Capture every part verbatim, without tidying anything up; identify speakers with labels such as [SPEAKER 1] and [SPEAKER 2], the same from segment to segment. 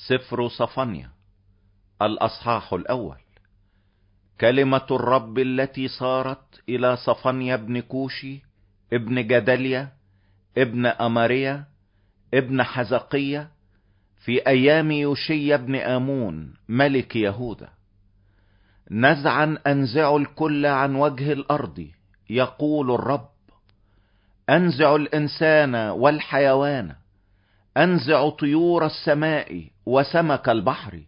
[SPEAKER 1] سفر صفنيا الأصحاح الأول. كلمة الرب التي صارت إلى صفنيا ابن كوشي ابن جدليا ابن أماريا ابن حزقية في أيام يوشي ابن آمون ملك يهوذا. نزعا أنزع الكل عن وجه الأرض، يقول الرب، أنزع الإنسان والحيوان، أنزع طيور السماء وسمك البحر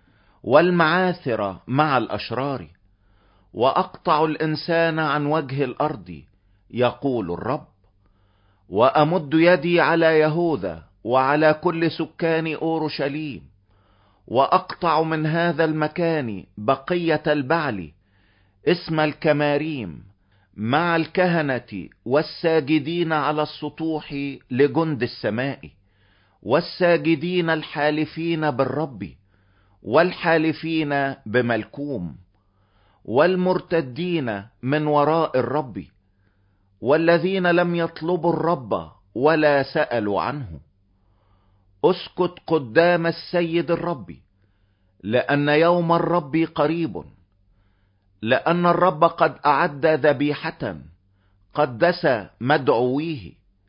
[SPEAKER 1] والمعاثر مع الأشرار، وأقطع الإنسان عن وجه الأرض، يقول الرب، وأمد يدي على يهوذا وعلى كل سكان أورشليم، وأقطع من هذا المكان بقية البعل اسم الكماريم مع الكهنة والساجدين على السطوح لجند السماء، والساجدين الحالفين بالرب والحالفين بملكوم، والمرتدين من وراء الرب، والذين لم يطلبوا الرب ولا سألوا عنه. اسكت قدام السيد الرب، لأن يوم الرب قريب، لأن الرب قد أعد ذبيحة قدس مدعويه.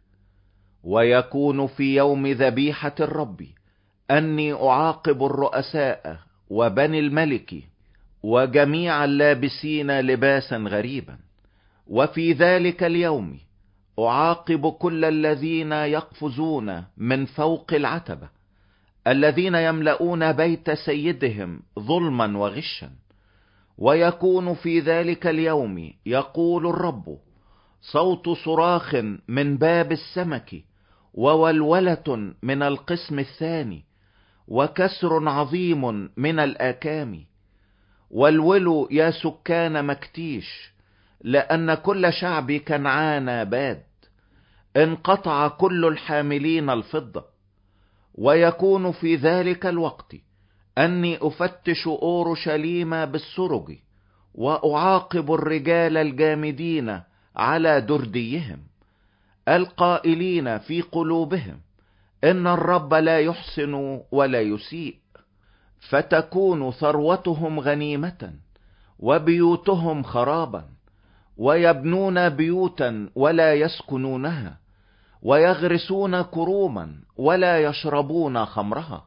[SPEAKER 1] ويكون في يوم ذبيحة الرب أني أعاقب الرؤساء وبني الملك وجميع اللابسين لباسا غريبا. وفي ذلك اليوم أعاقب كل الذين يقفزون من فوق العتبة، الذين يملؤون بيت سيدهم ظلما وغشا. ويكون في ذلك اليوم، يقول الرب، صوت صراخ من باب السمك، وولولة من القسم الثاني، وكسر عظيم من الآكام. والولوا يا سكان مكتيش، لأن كل شعب كنعان باد، انقطع كل الحاملين الفضة. ويكون في ذلك الوقت أني أفتش أورشليم بالسرج، وأعاقب الرجال الجامدين على درديهم، القائلين في قلوبهم إن الرب لا يحسن ولا يسيء. فتكون ثروتهم غنيمة وبيوتهم خرابا، ويبنون بيوتا ولا يسكنونها، ويغرسون كروما ولا يشربون خمرها.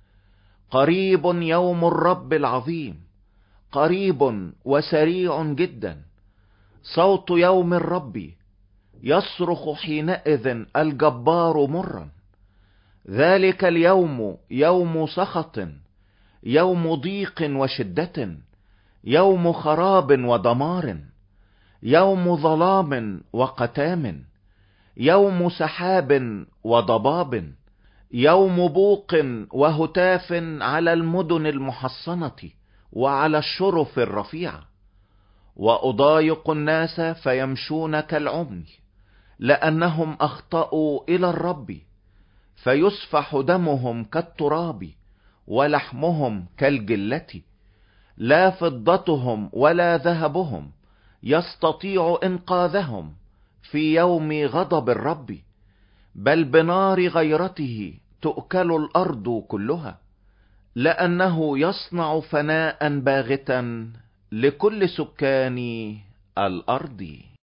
[SPEAKER 1] قريب يوم الرب العظيم، قريب وسريع جدا. صوت يوم الرب يصرخ حينئذ الجبار مرا. ذلك اليوم يوم سخط، يوم ضيق وشدة، يوم خراب ودمار، يوم ظلام وقتام، يوم سحاب وضباب، يوم بوق وهتاف على المدن المحصنة وعلى الشرف الرفيعة. وأضايق الناس فيمشون كالعمي، لأنهم أخطأوا إلى الرب، فيسفح دمهم كالتراب ولحمهم كالجلة. لا فضتهم ولا ذهبهم يستطيع إنقاذهم في يوم غضب الرب، بل بنار غيرته تؤكل الأرض كلها، لأنه يصنع فناء باغتا لكل سكان الأرض.